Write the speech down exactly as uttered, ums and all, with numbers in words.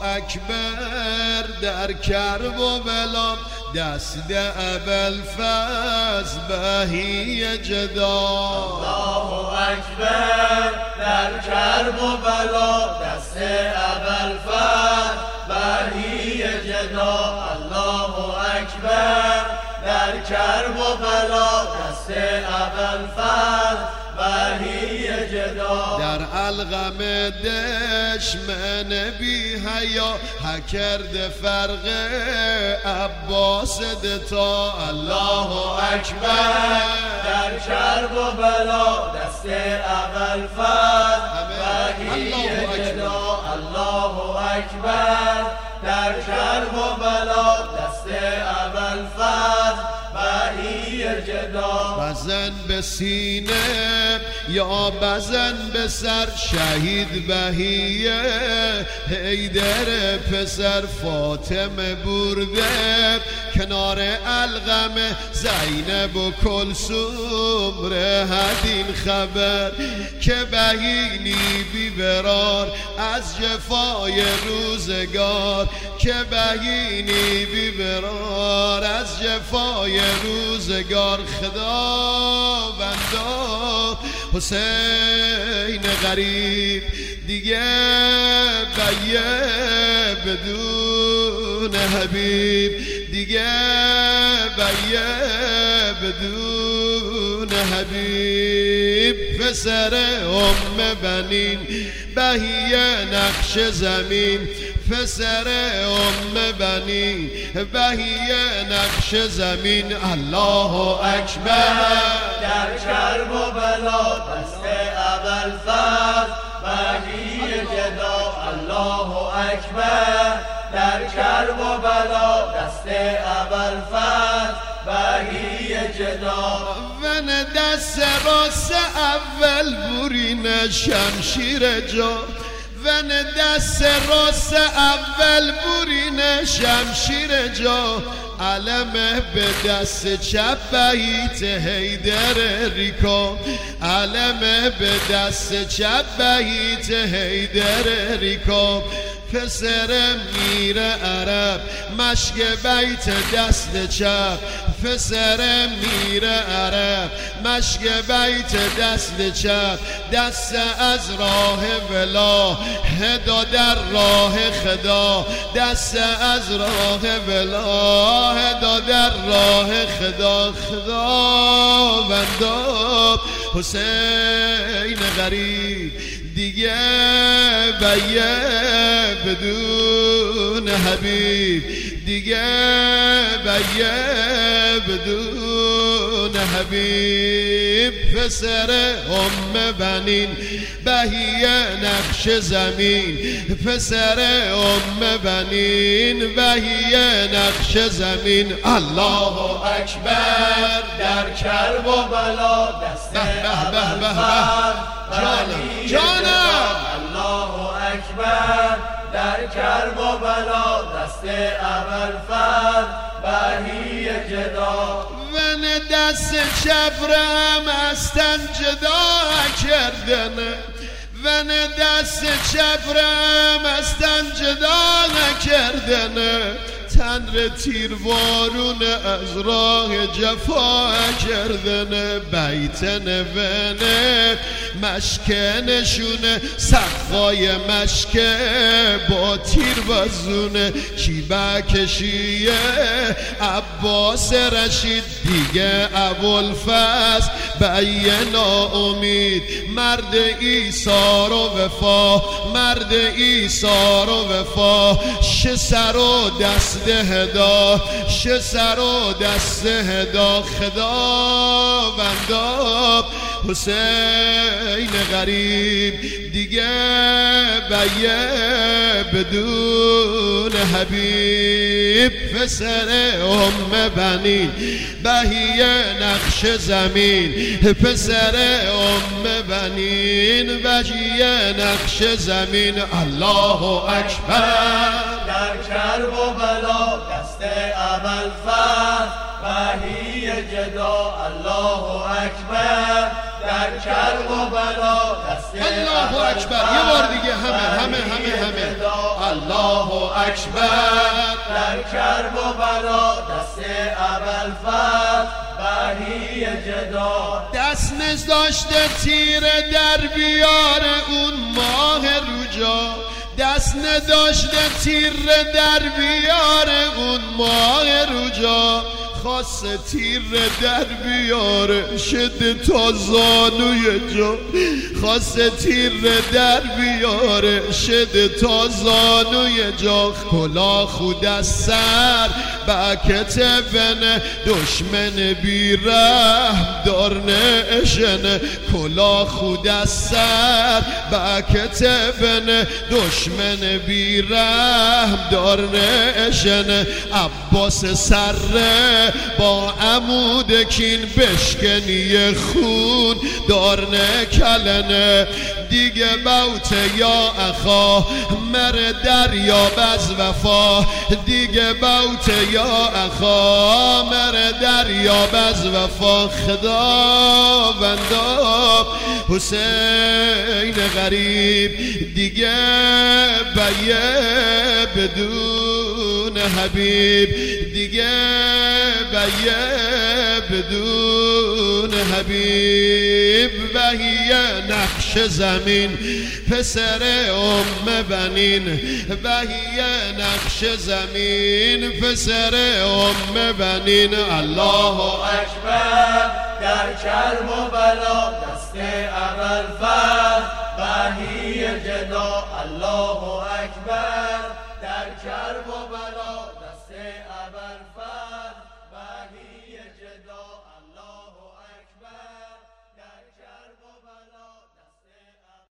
اکبر در کرب و بلا دست ابوالفضل بهی جدا الله اکبر در کرب و بلا دست ابوالفضل بهی جدا الله اکبر در کرب و بلا دست ابوالفضل بهی جدا در علقم دشمن بی حیا کرد فرق عباس دتا الله اکبر در کرب و بلا دست ابوالفضل بهی جدا الله اکبر در کرب و بلا دست ابوالفضل بهی جدا بزن به سینه یا بزن به سر شهید بهیه حیدر پسر فاطمه برده کنار علقم زینب و کلثوم رهدین خبر که بهینی بی برار از جفای روزگار که بهینی بی برار از جفای روزگار خداوندا حسین غریب دیگه بیه بدون حبیب دیگه بیه بدون حبیب پسر ام بنین بهیه نقش زمین پسر ام بنین بهیه نقش زمین الله اکبر در کرب و بلا دست ابوالفضل بهی جدا الله اکبر در کرب و بلا دست ابوالفضل بهی جدا ون دست راست اول برین شمشیر جا ون دست راست اول برین شمشیر جا علم به دست چپ بهیت حیدر ریکا علم به دست چپ بهیت حیدر ریکا پسر میر عرب مشک بیت دست چپ پسر میر عرب مشک بیت دست چپ دست از راه ولا هدا در راه خدا دست از راه ولا هدا در راه خدا خداوندا حسین غریب دیگه بیه بدون حبیب دیگه بیه بدون حبیب پسر ام بنین بهیه نقش زمین پسر ام بنین بهیه نقش زمین الله اکبر در کرب و بلا دست ابوالفضل جانم جانم الله اکبر در کرب و بلا دست ابوالفضل بهی جدا ون دست چپرم استن جدا کردنه ون دست چپرم استن جدا نکردنه تن تیروارون از راه جفا کردنه بیت نونه مشکنشونه سقفای مشکه با تیر بزونه چی بکشیه عباس رشید دیگه ابوالفضل بیه ناامید مرد ایثار و وفا مرد ایثار و وفا شه سر و دست هدا شه سر و دست هدا خداوندا حسین غریب دیگه بیه بدون حبیب پسر ام بنین بهیه نقش زمین پسر ام بنین بهیه نقش زمین الله اکبر در کرب و بلا دست ابوالفضل بهی جدا الله اکبر در کرب و بلا دست الله اکبر یه بار دیگه همه همه همه همه الله اکبر. در کرب و بلا دست ابوالفضل بهی جدا. دست نذاشته تیر در بیار اون ماه رجا، دست نداشته تیر در بیار اون ماه رجا. خاصه تیر در بیاره شده تا زانوی جا، خاصه تیر در بیاره شده تا زانوی جا. کلا خود از سر با کتفن دشمن بی رحم دار نشنه. کلا خود از سر با کتفن دشمن بی رحم دار نشنه. عباس سره با عمود کین بشکنی خون دار نکلنه. دیگه موت یا اخا مر دریاب از وفا، دیگه موت یا اخا مر دریاب از وفا. خداوندا حسین غریب دیگه بیه بدون حبیب، دیگه بیه بدون حبیب. بهیه نقش زمین پسر ام بنین، بهیه نقش زمین پسر ام بنین. الله اکبر. در کرب و بلا دست ابوالفضل بهی جدا. الله اکبر. در کرب و بلا